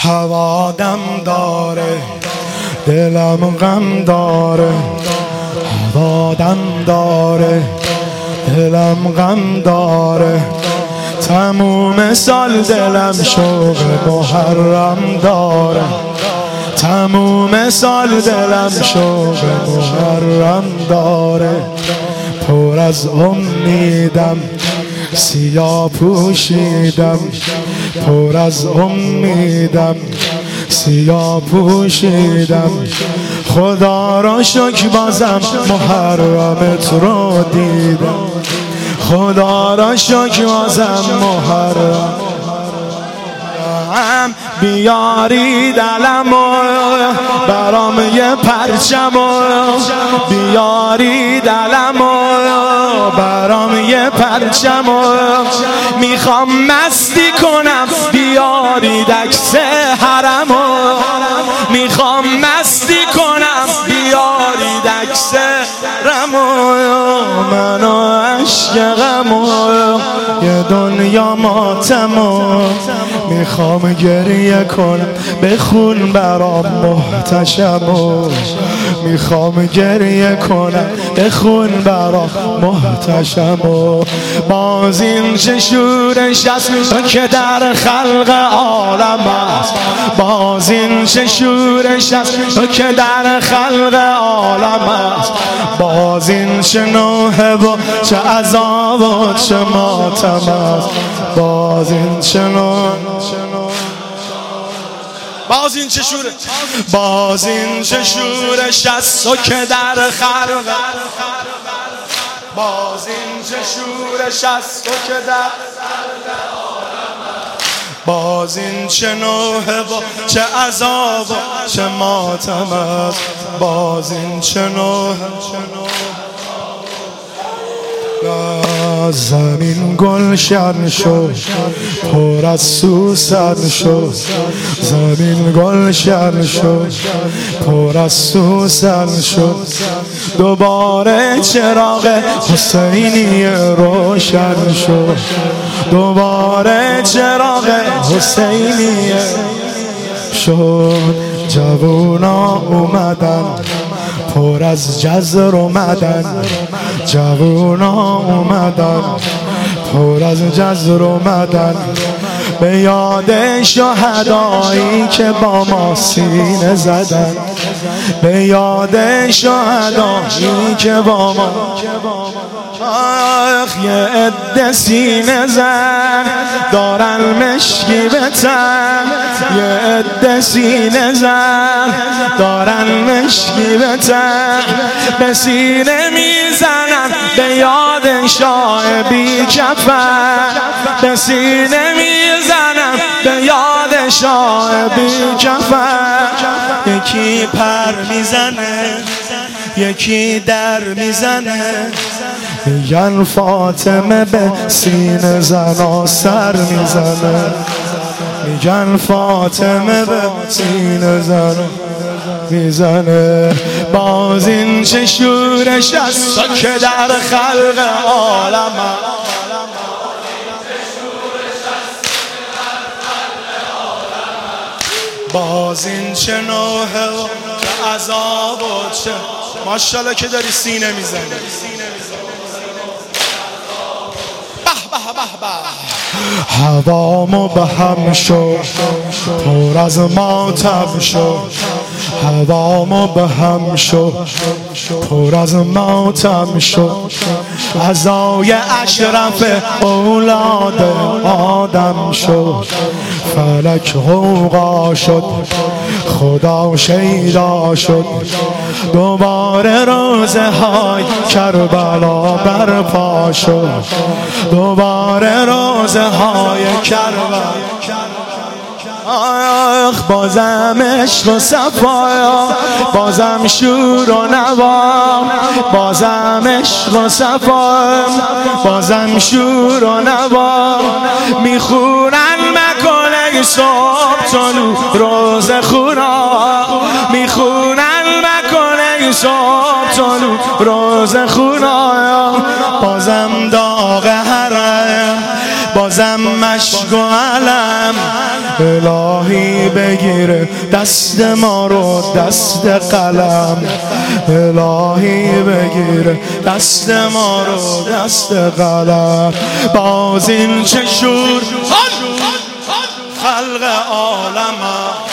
هوادم داره، دلم غم داره. هوادم داره، دلم غم داره. تموم سال دلم شوق محرم داره. تموم سال دلم شوق محرم داره. پر از امیدم سیاه پوشیدم، پر از امیدم سیاه پوشیدم. خدا را شکر بازم محرمت رو دیدم. خدا را شکر بازم محرم بیاری دلمو برام یه پرچمو، بیاری دلمو برام یه پرچمو. میخوام مستی کنم بیاری عکس حرمو. میخوام مستی کنم بیاری عکس حرمو. منو عشق غمو یه دنیا ماتمو. میخوام گریه کنم بخون برام محتشمو. میخوام گریه کنم بخون برام محتشمو. باز این چه شورش است که در خلق عالم است. باز این چه شورش است که در خلق عالم است. باز این چه نوحه و چه عذاب و چه ماتم است. باز این چه نوحه، باز این چه شوره، باز این چه شورش است که در خلق. باز این چه شورش است که در باز این چه نوحه و چه عذاب و چه ماتم است. باز این چه نوحه. زمین گلشن شد پر از سوسن شد. زمین گلشن شد پر از سوسن شد. دوباره چراغ حسینی روشن شد. دوباره چراغ حسینی شد. جوونا اومدن پر از جزر اومدن. جوونا اومدن پر از جزر اومدن. به یاد شهدایی که با ما سینه زدن. به یاد شهدایی که با ما آخ یه عده سینه زن دارن مشکی به تن. یه عده سینه زن دارن مشکی به تن. به سینه میزنن به یاد شاه بی کفن. به سینه میزنن به یاد شاه بی کفن. یکی پر میزنه یکی در میزنه. میگن فاطمه به سینه زنا سر میزنه. میگن فاطمه به سینه زنا میزنه. باز این چه شورش است که در خلق عالم. باز این چه نوحه و چه عذاب و چه ماشاءالله که داری سینه میزنی. هوامو به هم شد پر از ماتم شد. هوامو به هم شد پر از ماتم شد. عزای اشرف اولاد آدم شد. فلک غوغا شد خدا شیدا شد. دوباره روزه های کربلا برپا شد. دوباره روزه های کربلا. آخ بازم عشق و صفا، بازم شور و نوا. بازم عشق و صفا، بازم شور و نوا. میخونن مکاله صبح طلوع روز خورا. میخونن مکاله صبح طلوع روز خورا. بازم داغ حرم بازم مشک و علم. الهی بگیر دست ما رو دست قلم، الهی بگیر دست ما رو دست قلم. باز این چه شور خلق عالم